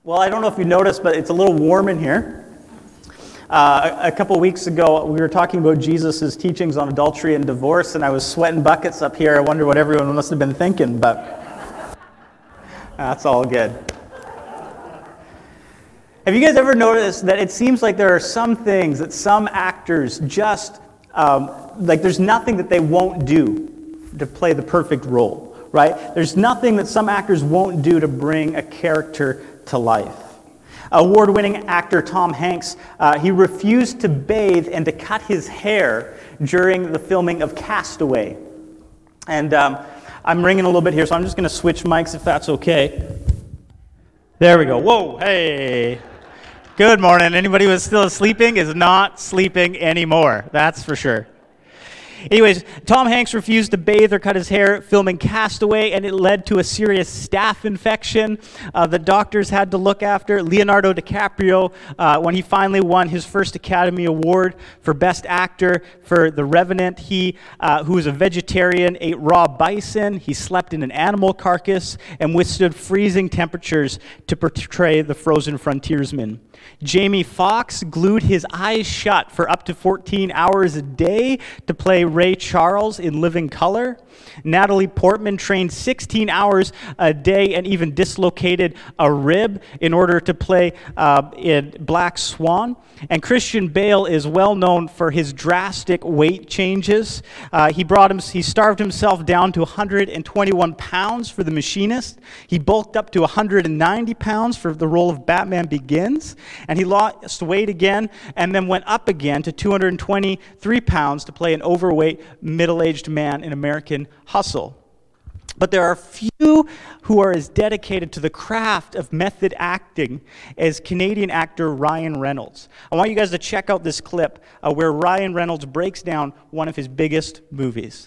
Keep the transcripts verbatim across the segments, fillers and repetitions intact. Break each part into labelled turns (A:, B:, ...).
A: Well, I don't know if you noticed, but it's a little warm in here. Uh, a, a couple weeks ago, we were talking about Jesus' teachings on adultery and divorce, and I was sweating buckets up here. I wonder what everyone must have been thinking, but that's all good. Have you guys ever noticed that it seems like there are some things that some actors just, um, like there's nothing that they won't do to play the perfect role, right? There's nothing that some actors won't do to bring a character to life. Award-winning actor Tom Hanks, uh, he refused to bathe and to cut his hair during the filming of Castaway. And um, I'm ringing a little bit here, so I'm just going to switch mics if that's okay. There we go. Whoa, hey. Good morning. Anybody who's still sleeping is not sleeping anymore. That's for sure. Anyways, Tom Hanks refused to bathe or cut his hair filming Castaway, and it led to a serious staph infection uh, the doctors had to look after. Leonardo DiCaprio, uh, when he finally won his first Academy Award for Best Actor for The Revenant, he, uh, who was a vegetarian, ate raw bison. He slept in an animal carcass and withstood freezing temperatures to portray the frozen frontiersman. Jamie Foxx glued his eyes shut for up to fourteen hours a day to play Ray Charles in Living Color. Natalie Portman trained sixteen hours a day and even dislocated a rib in order to play uh, in Black Swan. And Christian Bale is well known for his drastic weight changes. Uh, he brought him, he starved himself down to one hundred twenty-one pounds for The Machinist. He bulked up to one hundred ninety pounds for the role of Batman Begins. And he lost weight again and then went up again to two hundred twenty-three pounds to play an overweight, middle-aged man in American Hustle. But there are few who are as dedicated to the craft of method acting as Canadian actor Ryan Reynolds. I want you guys to check out this clip uh, where Ryan Reynolds breaks down one of his biggest movies.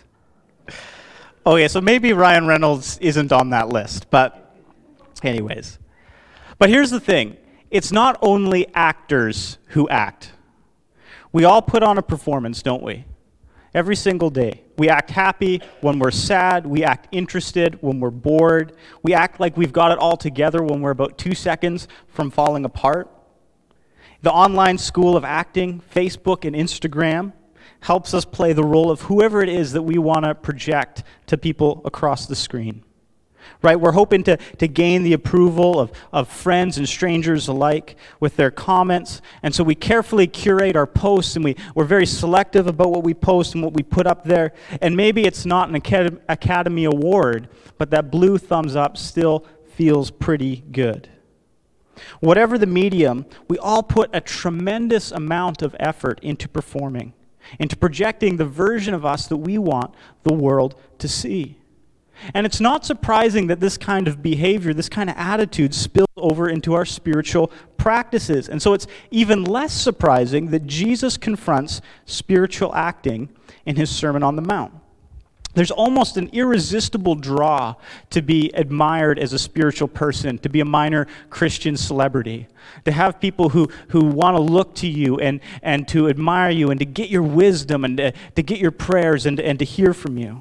A: Okay, so maybe Ryan Reynolds isn't on that list, but anyways. But here's the thing. It's not only actors who act. We all put on a performance, don't we? Every single day. We act happy when we're sad. We act interested when we're bored. We act like we've got it all together when we're about two seconds from falling apart. The online school of acting, Facebook and Instagram, helps us play the role of whoever it is that we want to project to people across the screen. Right? We're hoping to, to gain the approval of, of friends and strangers alike with their comments. And so we carefully curate our posts, and we, we're very selective about what we post and what we put up there. And maybe it's not an Acad- Academy Award, but that blue thumbs up still feels pretty good. Whatever the medium, we all put a tremendous amount of effort into performing, into projecting the version of us that we want the world to see. And it's not surprising that this kind of behavior, this kind of attitude spills over into our spiritual practices. And so it's even less surprising that Jesus confronts spiritual acting in his Sermon on the Mount. There's almost an irresistible draw to be admired as a spiritual person, to be a minor Christian celebrity, to have people who, who want to look to you and, and to admire you and to get your wisdom and to, to get your prayers and, and to hear from you.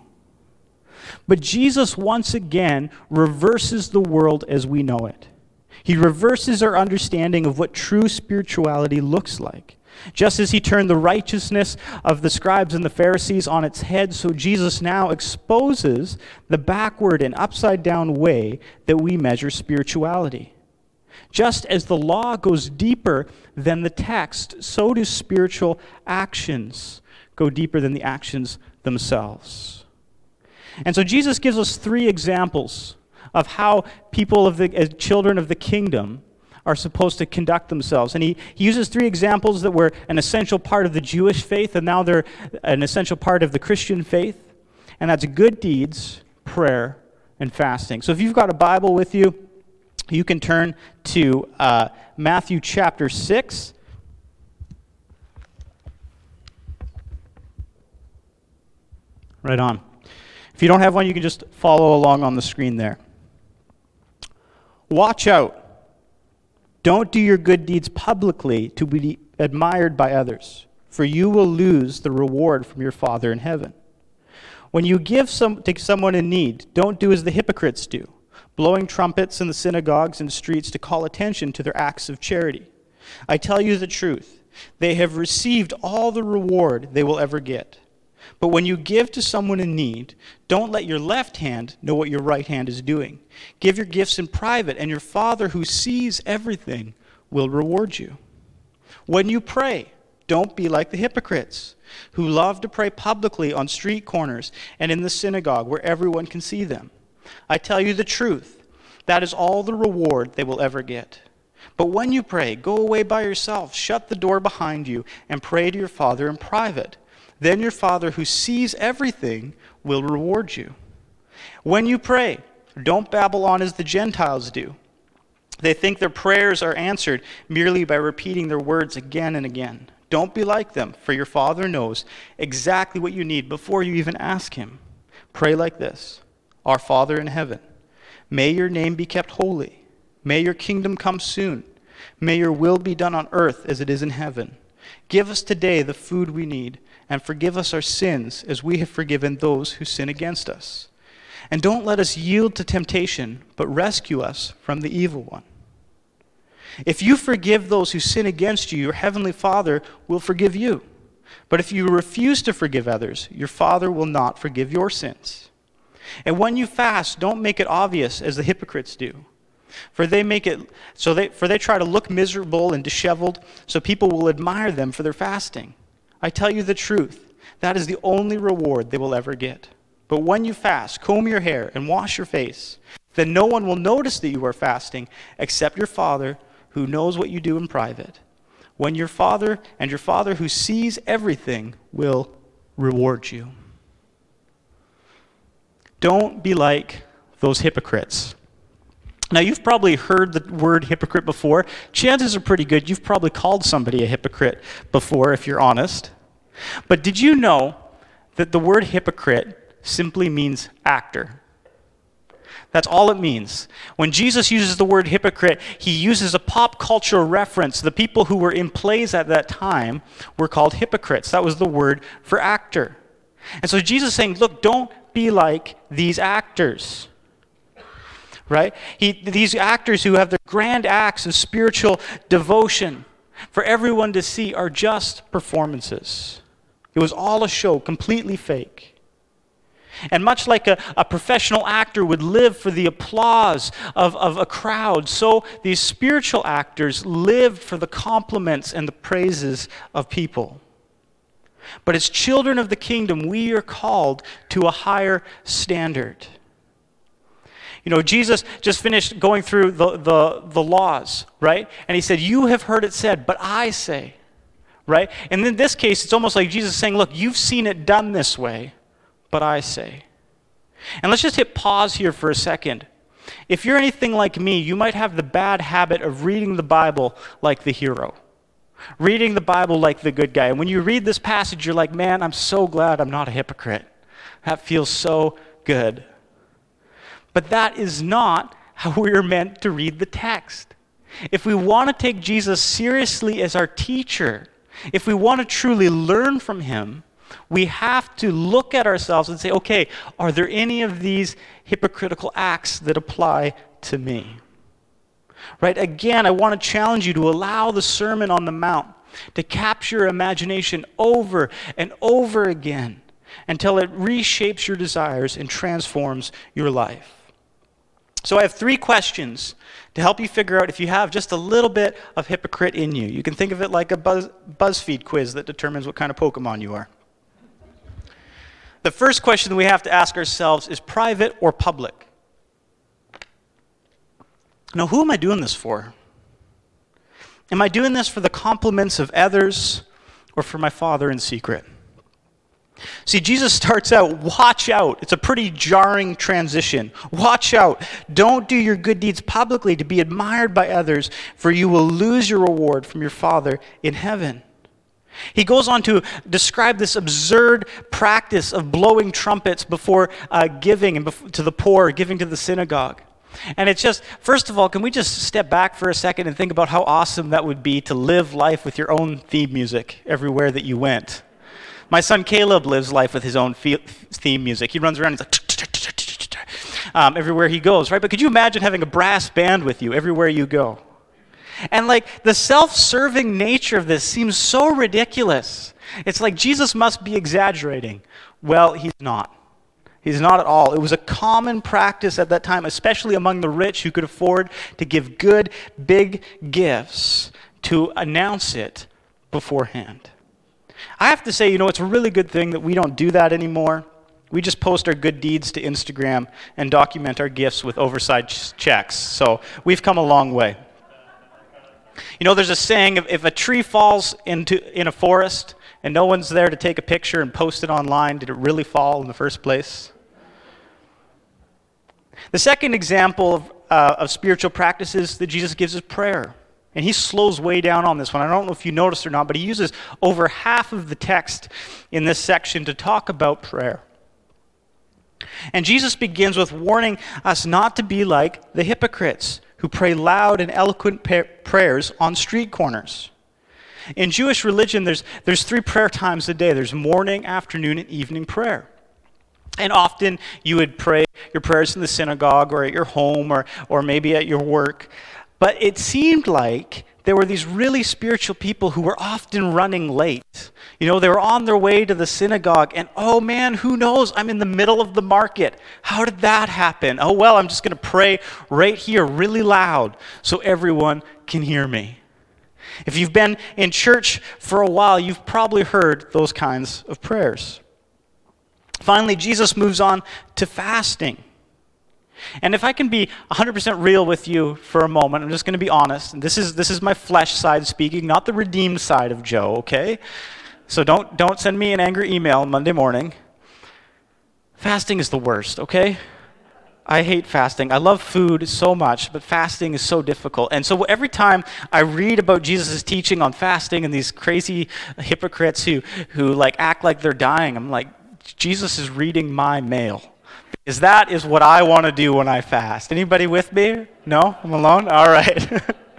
A: But Jesus once again reverses the world as we know it. He reverses our understanding of what true spirituality looks like. Just as he turned the righteousness of the scribes and the Pharisees on its head, so Jesus now exposes the backward and upside down way that we measure spirituality. Just as the law goes deeper than the text, so do spiritual actions go deeper than the actions themselves. And so Jesus gives us three examples of how people of the, as children of the kingdom, are supposed to conduct themselves. And he, he uses three examples that were an essential part of the Jewish faith, and now they're an essential part of the Christian faith. And that's good deeds, prayer, and fasting. So if you've got a Bible with you, you can turn to uh, Matthew chapter six. Right on. If you don't have one, you can just follow along on the screen there. Watch out. Don't do your good deeds publicly to be admired by others, for you will lose the reward from your Father in heaven. When you give some to someone in need, don't do as the hypocrites do. blowing trumpets in the synagogues and streets to call attention to their acts of charity. I tell you the truth, they have received all the reward they will ever get. But when you give to someone in need, don't let your left hand know what your right hand is doing. Give your gifts in private, and your Father who sees everything will reward you. When you pray, don't be like the hypocrites, who love to pray publicly on street corners and in the synagogue where everyone can see them. I tell you the truth, that is all the reward they will ever get. But when you pray, go away by yourself, shut the door behind you, and pray to your Father in private. Then your Father who sees everything will reward you. When you pray, don't babble on as the Gentiles do. They think their prayers are answered merely by repeating their words again and again. Don't be like them, for your Father knows exactly what you need before you even ask him. Pray like this: Our Father in heaven, may your name be kept holy. May your kingdom come soon. May your will be done on earth as it is in heaven. Give us today the food we need, and forgive us our sins as we have forgiven those who sin against us. And don't let us yield to temptation, but rescue us from the evil one. If you forgive those who sin against you, your heavenly Father will forgive you. But if you refuse to forgive others, your Father will not forgive your sins. And when you fast, don't make it obvious as the hypocrites do. For they make it so they for they try to look miserable and disheveled, so people will admire them for their fasting. I tell you the truth, that is the only reward they will ever get. But when you fast, comb your hair and wash your face. Then no one will notice that you are fasting except your Father who knows what you do in private. When your Father and your Father who sees everything will reward you. Don't be like those hypocrites. Now, you've probably heard the word hypocrite before. Chances are pretty good you've probably called somebody a hypocrite before, if you're honest. But did you know that the word hypocrite simply means actor? That's all it means. When Jesus uses the word hypocrite, he uses a pop culture reference. The people who were in plays at that time were called hypocrites. That was the word for actor. And so Jesus is saying, look, don't be like these actors. Right? He, these actors who have their grand acts and spiritual devotion for everyone to see are just performances. It was all a show, completely fake. And much like a, a professional actor would live for the applause of, of a crowd, so these spiritual actors lived for the compliments and the praises of people. But as children of the kingdom, we are called to a higher standard. You know, Jesus just finished going through the, the, the laws, right? And he said, you have heard it said, but I say, right? And in this case, it's almost like Jesus saying, look, you've seen it done this way, but I say. And let's just hit pause here for a second. If you're anything like me, you might have the bad habit of reading the Bible like the hero. Reading the Bible like the good guy. And when you read this passage, you're like, man, I'm so glad I'm not a hypocrite. That feels so good. But that is not how we're meant to read the text. If we want to take Jesus seriously as our teacher, if we want to truly learn from him, we have to look at ourselves and say, okay, are there any of these hypocritical acts that apply to me? Right? Again, I want to challenge you to allow the Sermon on the Mount to capture your imagination over and over again until it reshapes your desires and transforms your life. So I have three questions to help you figure out if you have just a little bit of hypocrite in you. You can think of it like a Buzz, BuzzFeed quiz that determines what kind of Pokemon you are. The first question that we have to ask ourselves is private or public? Now, who am I doing this for? Am I doing this for the compliments of others or for my Father in secret? See, Jesus starts out, watch out. It's a pretty jarring transition. Watch out. Don't do your good deeds publicly to be admired by others, for you will lose your reward from your Father in heaven. He goes on to describe this absurd practice of blowing trumpets before uh, giving and bef- to the poor, giving to the synagogue. And it's just, first of all, can we just step back for a second and think about how awesome that would be to live life with your own theme music everywhere that you went? My son Caleb lives life with his own theme music. He runs around and he's like, um, everywhere he goes, right? But could you imagine having a brass band with you everywhere you go? And like the self-serving nature of this seems so ridiculous. It's like Jesus must be exaggerating. Well, he's not. He's not at all. It was a common practice at that time, especially among the rich who could afford to give good, big gifts to announce it beforehand. I have to say, you know, it's a really good thing that we don't do that anymore. We just post our good deeds to Instagram and document our gifts with oversized checks. So we've come a long way. You know, there's a saying, if, if a tree falls into in a forest and no one's there to take a picture and post it online, did it really fall in the first place? The second example of, uh, of spiritual practices that Jesus gives is prayer. And he slows way down on this one. I don't know if you noticed or not, but he uses over half of the text in this section to talk about prayer. And Jesus begins with warning us not to be like the hypocrites who pray loud and eloquent pa- prayers on street corners. In Jewish religion, there's, there's three prayer times a day. There's morning, afternoon, and evening prayer. And often you would pray your prayers in the synagogue or at your home or, or maybe at your work. But it seemed like there were these really spiritual people who were often running late. You know, they were on their way to the synagogue, and oh man, who knows? I'm in the middle of the market. How did that happen? Oh well, I'm just going to pray right here really loud so everyone can hear me. If you've been in church for a while, you've probably heard those kinds of prayers. Finally, Jesus moves on to fasting. And if I can be one hundred percent real with you for a moment, I'm just going to be honest. And this is this is my flesh side speaking, not the redeemed side of Joe, okay? So don't don't send me an angry email Monday morning. Fasting is the worst, okay? I hate fasting. I love food so much, but fasting is so difficult. And so every time I read about Jesus' teaching on fasting and these crazy hypocrites who who like act like they're dying, I'm like, Jesus is reading my mail. Because that is what I want to do when I fast. Anybody with me? No? I'm alone? All right.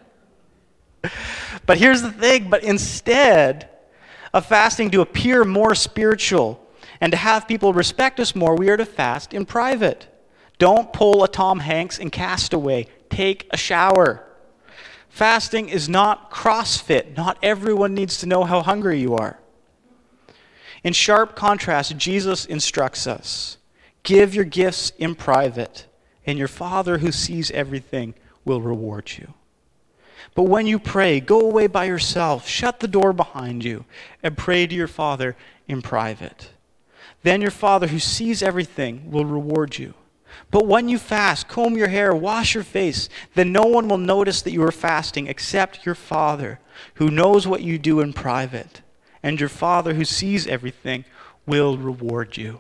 A: But here's the thing. But instead of fasting to appear more spiritual and to have people respect us more, we are to fast in private. Don't pull a Tom Hanks and Castaway. Take a shower. Fasting is not CrossFit. Not everyone needs to know how hungry you are. In sharp contrast, Jesus instructs us, give your gifts in private, and your Father who sees everything will reward you. But when you pray, go away by yourself, shut the door behind you, and pray to your Father in private. Then your Father who sees everything will reward you. But when you fast, comb your hair, wash your face, then no one will notice that you are fasting except your Father who knows what you do in private. And your Father who sees everything will reward you.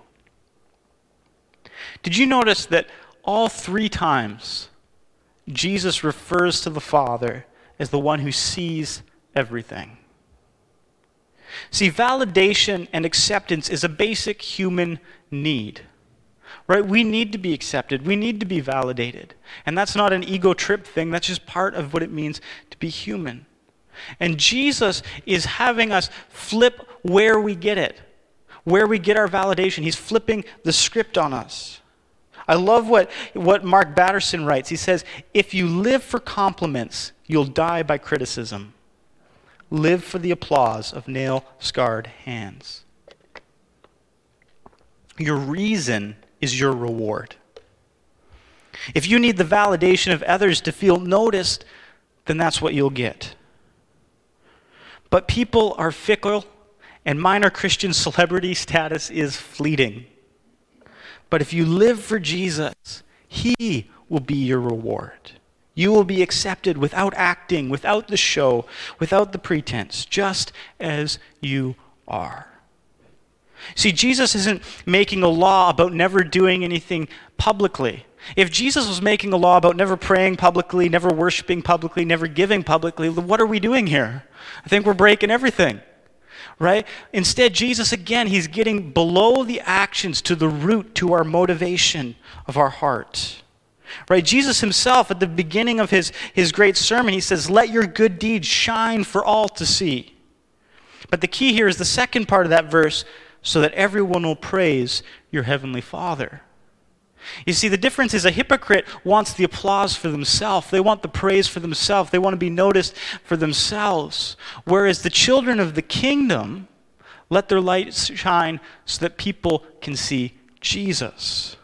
A: Did you notice that all three times Jesus refers to the Father as the one who sees everything? See, validation and acceptance is a basic human need. Right? We need to be accepted. We need to be validated. And that's not an ego trip thing. That's just part of what it means to be human. And Jesus is having us flip where we get it, where we get our validation. He's flipping the script on us. I love what, what Mark Batterson writes. He says, if you live for compliments, you'll die by criticism. Live for the applause of nail-scarred hands. Your reason is your reward. If you need the validation of others to feel noticed, then that's what you'll get. But people are fickle, and minor Christian celebrity status is fleeting. But if you live for Jesus, he will be your reward. You will be accepted without acting, without the show, without the pretense, just as you are. See, Jesus isn't making a law about never doing anything publicly. If Jesus was making a law about never praying publicly, never worshiping publicly, never giving publicly, what are we doing here? I think we're breaking everything, right? Instead, Jesus, again, he's getting below the actions to the root, to our motivation of our heart. Right? Jesus himself, at the beginning of his, his great sermon, he says, let your good deeds shine for all to see. But the key here is the second part of that verse, so that everyone will praise your heavenly Father. You see, the difference is a hypocrite wants the applause for themselves. They want the praise for themselves. They want to be noticed for themselves. Whereas the children of the kingdom let their light shine so that people can see Jesus.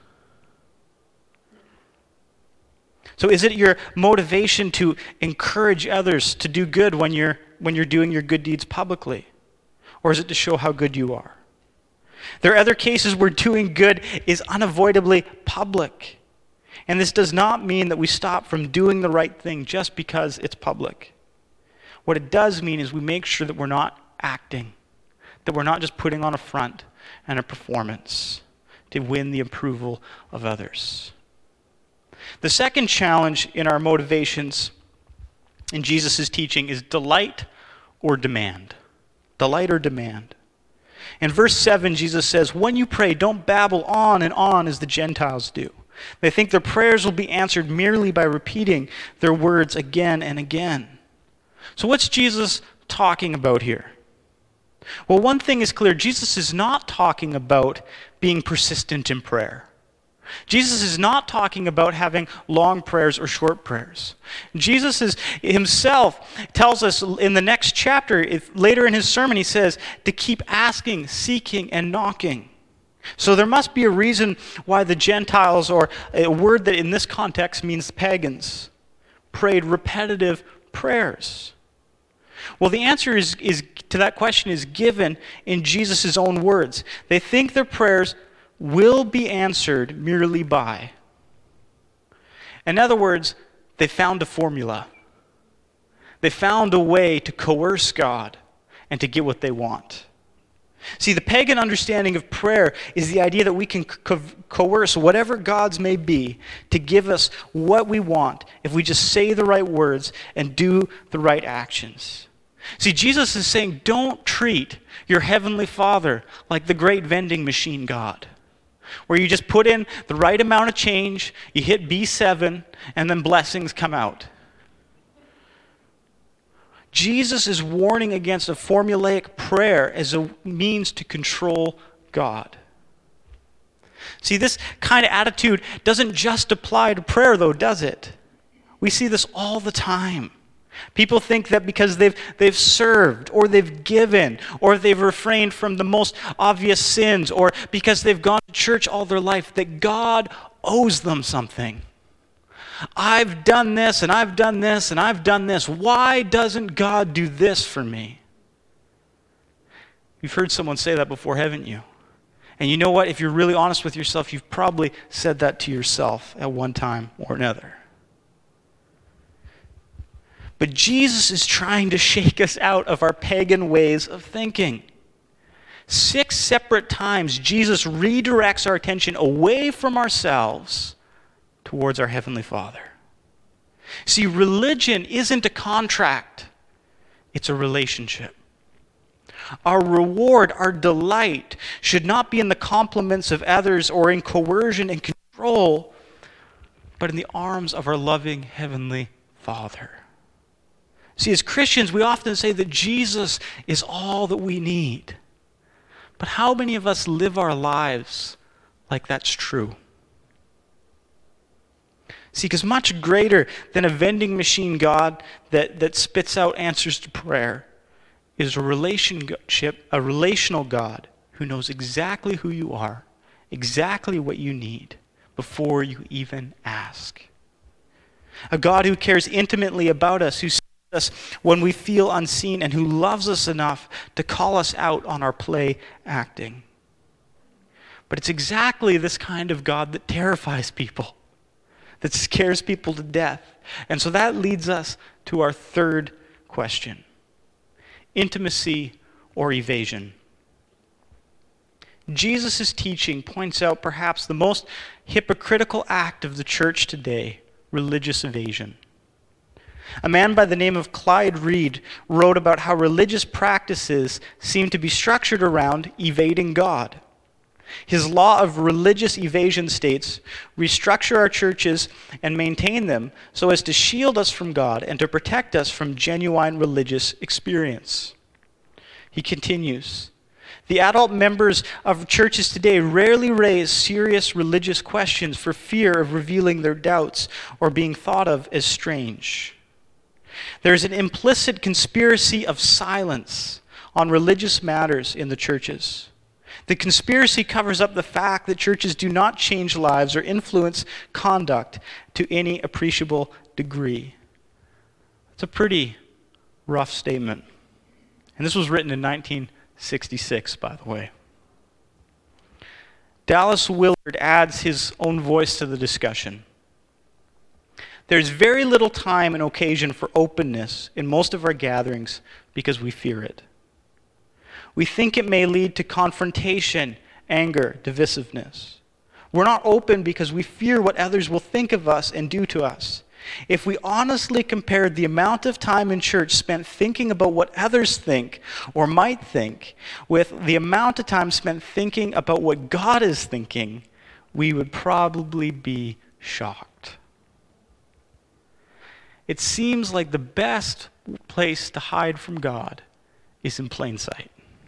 A: So is it your motivation to encourage others to do good when you're when you're doing your good deeds publicly? Or is it to show how good you are? There are other cases where doing good is unavoidably public. And this does not mean that we stop from doing the right thing just because it's public. What it does mean is we make sure that we're not acting, that we're not just putting on a front and a performance to win the approval of others. The second challenge in our motivations in Jesus' teaching is delight or demand. Delight or demand. In verse seven, Jesus says, when you pray, don't babble on and on as the Gentiles do. They think their prayers will be answered merely by repeating their words again and again. So what's Jesus talking about here? Well, one thing is clear. Jesus is not talking about being persistent in prayer. Jesus is not talking about having long prayers or short prayers. Jesus is, himself tells us in the next chapter, if, later in his sermon, he says to keep asking, seeking, and knocking. So there must be a reason why the Gentiles, or a word that in this context means pagans, prayed repetitive prayers. Well, the answer is, is to that question is given in Jesus' own words. They think their prayers will be answered merely by. In other words, they found a formula. They found a way to coerce God and to get what they want. See, the pagan understanding of prayer is the idea that we can co- coerce whatever gods may be to give us what we want if we just say the right words and do the right actions. See, Jesus is saying, don't treat your heavenly Father like the great vending machine God, where you just put in the right amount of change, you hit B seven, and then blessings come out. Jesus is warning against a formulaic prayer as a means to control God. See, this kind of attitude doesn't just apply to prayer, though, does it? We see this all the time. People think that because they've they've served, or they've given, or they've refrained from the most obvious sins, or because they've gone to church all their life, that God owes them something. I've done this, and I've done this, and I've done this. Why doesn't God do this for me? You've heard someone say that before, haven't you? And you know what? If you're really honest with yourself, you've probably said that to yourself at one time or another. But Jesus is trying to shake us out of our pagan ways of thinking. Six separate times, Jesus redirects our attention away from ourselves towards our Heavenly Father. See, religion isn't a contract. It's a relationship. Our reward, our delight, should not be in the compliments of others or in coercion and control, but in the arms of our loving Heavenly Father. See, as Christians, we often say that Jesus is all that we need. But how many of us live our lives like that's true? See, because much greater than a vending machine God that, that spits out answers to prayer is a relationship, a relational God who knows exactly who you are, exactly what you need before you even ask. A God who cares intimately about us, who us when we feel unseen, and who loves us enough to call us out on our play acting. But it's exactly this kind of God that terrifies people, that scares people to death. And so that leads us to our third question: intimacy or evasion. Jesus' teaching points out perhaps the most hypocritical act of the church today: religious evasion. A man by the name of Clyde Reed wrote about how religious practices seem to be structured around evading God. His law of religious evasion states, restructure our churches and maintain them so as to shield us from God and to protect us from genuine religious experience. He continues, The adult members of churches today rarely raise serious religious questions for fear of revealing their doubts or being thought of as strange. There's an implicit conspiracy of silence on religious matters in the churches. The conspiracy covers up the fact that churches do not change lives or influence conduct to any appreciable degree. It's a pretty rough statement. And this was written in nineteen sixty-six, by the way. Dallas Willard adds his own voice to the discussion. There's very little time and occasion for openness in most of our gatherings because we fear it. We think it may lead to confrontation, anger, divisiveness. We're not open because we fear what others will think of us and do to us. If we honestly compared the amount of time in church spent thinking about what others think or might think with the amount of time spent thinking about what God is thinking, we would probably be shocked. It seems like the best place to hide from God is in plain sight.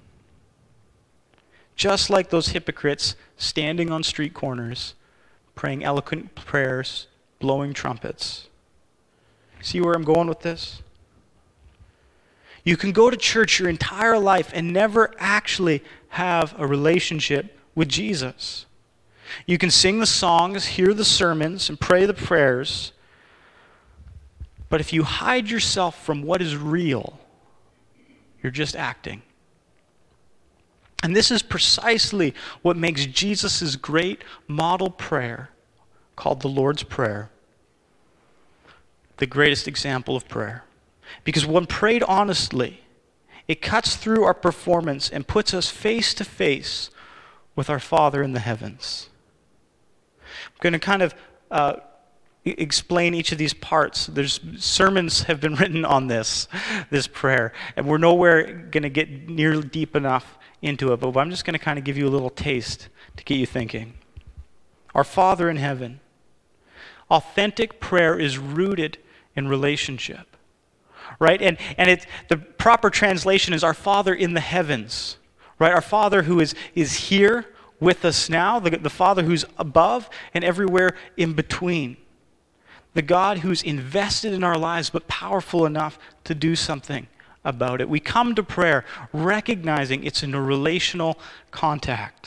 A: Just like those hypocrites standing on street corners, praying eloquent prayers, blowing trumpets. See where I'm going with this? You can go to church your entire life and never actually have a relationship with Jesus. You can sing the songs, hear the sermons, and pray the prayers, but if you hide yourself from what is real, you're just acting. And this is precisely what makes Jesus' great model prayer, called the Lord's Prayer, the greatest example of prayer. Because when prayed honestly, it cuts through our performance and puts us face to face with our Father in the heavens. I'm going to kind of uh, explain each of these parts. There's sermons have been written on this, this prayer, and we're nowhere going to get near deep enough into it, but I'm just going to kind of give you a little taste to get you thinking. Our Father in heaven. Authentic prayer is rooted in relationship, right? And and it's the proper translation is our Father in the heavens, right? Our Father who is is here with us now, the, the Father who's above and everywhere in between. The God who's invested in our lives but powerful enough to do something about it. We come to prayer recognizing it's in a relational contact.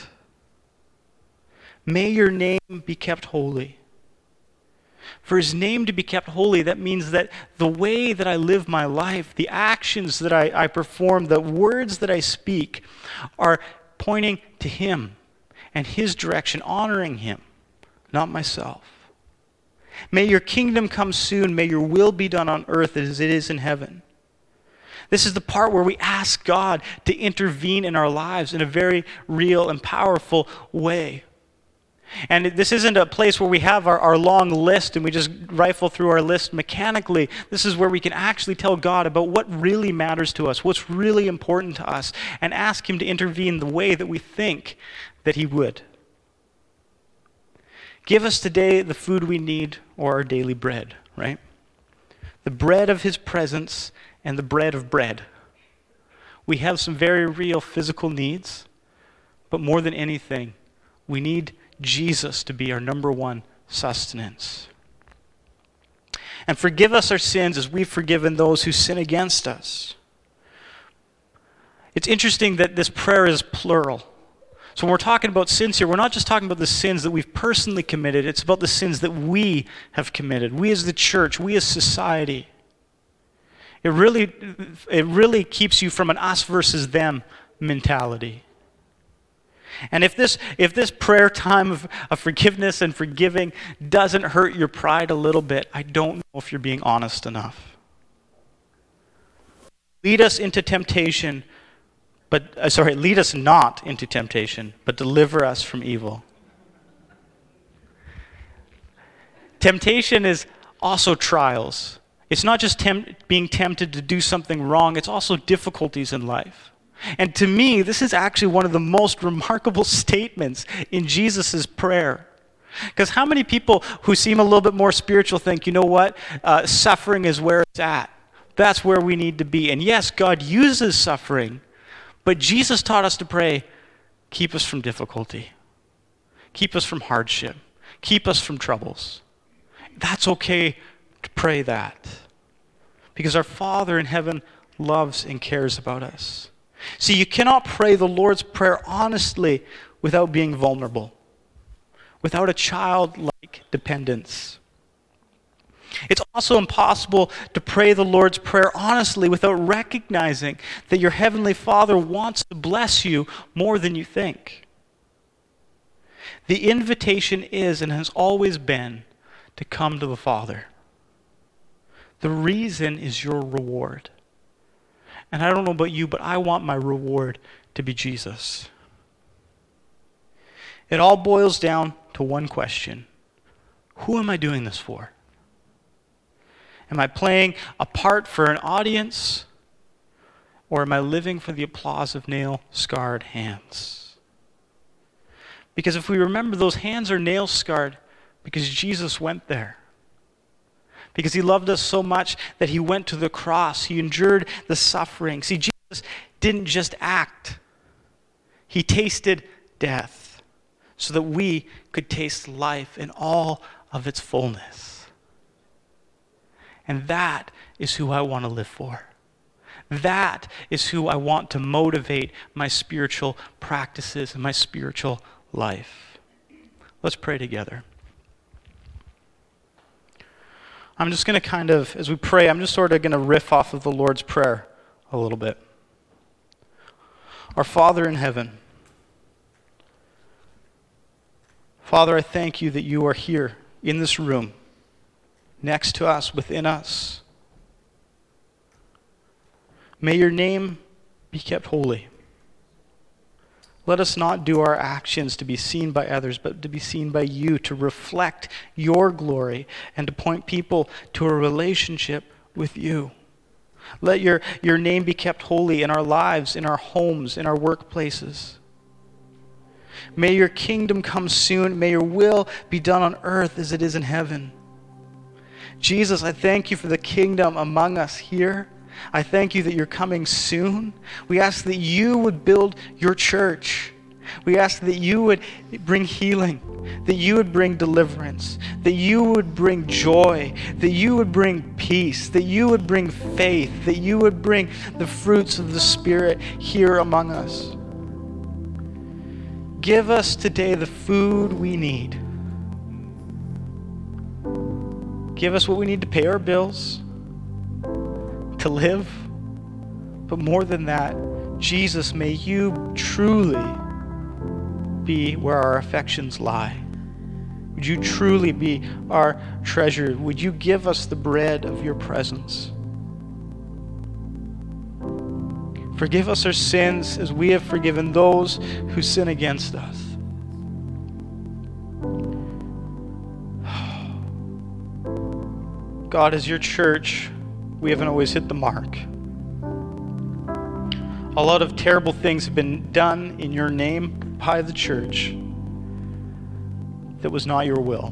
A: May your name be kept holy. For his name to be kept holy, that means that the way that I live my life, the actions that I, I perform, the words that I speak are pointing to him and his direction, honoring him, not myself. May your kingdom come soon. May your will be done on earth as it is in heaven. This is the part where we ask God to intervene in our lives in a very real and powerful way. And this isn't a place where we have our, our long list and we just rifle through our list mechanically. This is where we can actually tell God about what really matters to us, what's really important to us, and ask him to intervene the way that we think that he would. Give us today the food we need, or our daily bread, right? The bread of his presence and the bread of bread. We have some very real physical needs, but more than anything, we need Jesus to be our number one sustenance. And forgive us our sins as we've forgiven those who sin against us. It's interesting that this prayer is plural. So when we're talking about sins here, we're not just talking about the sins that we've personally committed, it's about the sins that we have committed. We as the church, we as society. It really, it really keeps you from an us versus them mentality. And if this if this prayer time of, of forgiveness and forgiving doesn't hurt your pride a little bit, I don't know if you're being honest enough. Lead us into temptation, but uh, sorry, lead us not into temptation, but deliver us from evil. Temptation is also trials. It's not just temp- being tempted to do something wrong, it's also difficulties in life. And to me, this is actually one of the most remarkable statements in Jesus' prayer. Because how many people who seem a little bit more spiritual think, you know what, uh, suffering is where it's at. That's where we need to be. And yes, God uses suffering, But Jesus taught us to pray, keep us from difficulty. Keep us from hardship. Keep us from troubles. That's okay to pray that. Because our Father in heaven loves and cares about us. See, you cannot pray the Lord's Prayer honestly without being vulnerable, without a childlike dependence. It's also impossible to pray the Lord's Prayer honestly without recognizing that your Heavenly Father wants to bless you more than you think. The invitation is and has always been to come to the Father. The reason is your reward. And I don't know about you, but I want my reward to be Jesus. It all boils down to one question. Who am I doing this for? Am I playing a part for an audience? Or am I living for the applause of nail-scarred hands? Because if we remember, those hands are nail-scarred because Jesus went there. Because he loved us so much that he went to the cross. He endured the suffering. See, Jesus didn't just act. He tasted death so that we could taste life in all of its fullness. And that is who I want to live for. That is who I want to motivate my spiritual practices and my spiritual life. Let's pray together. I'm just going to kind of, as we pray, I'm just sort of going to riff off of the Lord's Prayer a little bit. Our Father in heaven, Father, I thank you that you are here in this room, next to us, within us. May your name be kept holy. Let us not do our actions to be seen by others, but to be seen by you, to reflect your glory and to point people to a relationship with you. Let your, your name be kept holy in our lives, in our homes, in our workplaces. May your kingdom come soon. May your will be done on earth as it is in heaven. Jesus, I thank you for the kingdom among us here. I thank you that you're coming soon. We ask that you would build your church. We ask that you would bring healing, that you would bring deliverance, that you would bring joy, that you would bring peace, that you would bring faith, that you would bring the fruits of the Spirit here among us. Give us today the food we need. Give us what we need to pay our bills, to live. But more than that, Jesus, may you truly be where our affections lie. Would you truly be our treasure? Would you give us the bread of your presence? Forgive us our sins as we have forgiven those who sin against us. God, as your church, we haven't always hit the mark. A lot of terrible things have been done in your name by the church that was not your will.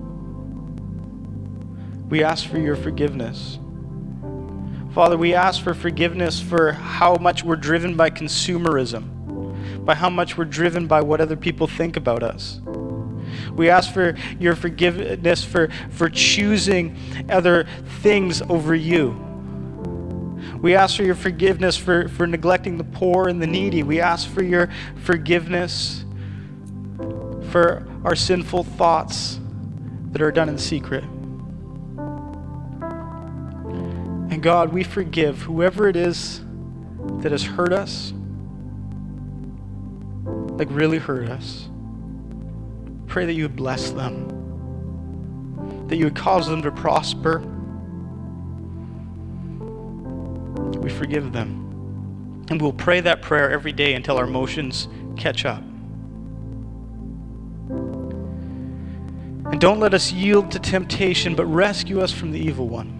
A: We ask for your forgiveness. Father, we ask for forgiveness for how much we're driven by consumerism, by how much we're driven by what other people think about us. We ask for your forgiveness for, for choosing other things over you. We ask for your forgiveness for, for neglecting the poor and the needy. We ask for your forgiveness for our sinful thoughts that are done in secret. And God, we forgive whoever it is that has hurt us, like really hurt us. Pray that you would bless them, that you would cause them to prosper. We forgive them. And we'll pray that prayer every day until our emotions catch up. And don't let us yield to temptation, but rescue us from the evil one.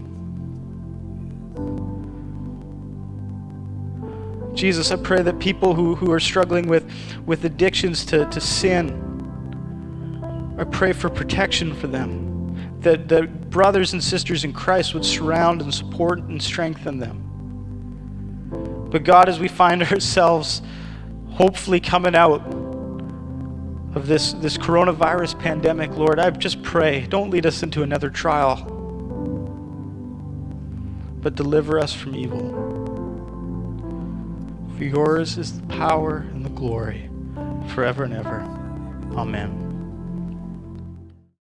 A: Jesus, I pray that people who, who are struggling with, with addictions to, to sin, I pray for protection for them, that the brothers and sisters in Christ would surround and support and strengthen them. But God, as we find ourselves hopefully coming out of this, this coronavirus pandemic, Lord, I just pray, don't lead us into another trial, but deliver us from evil. For yours is the power and the glory forever and ever. Amen.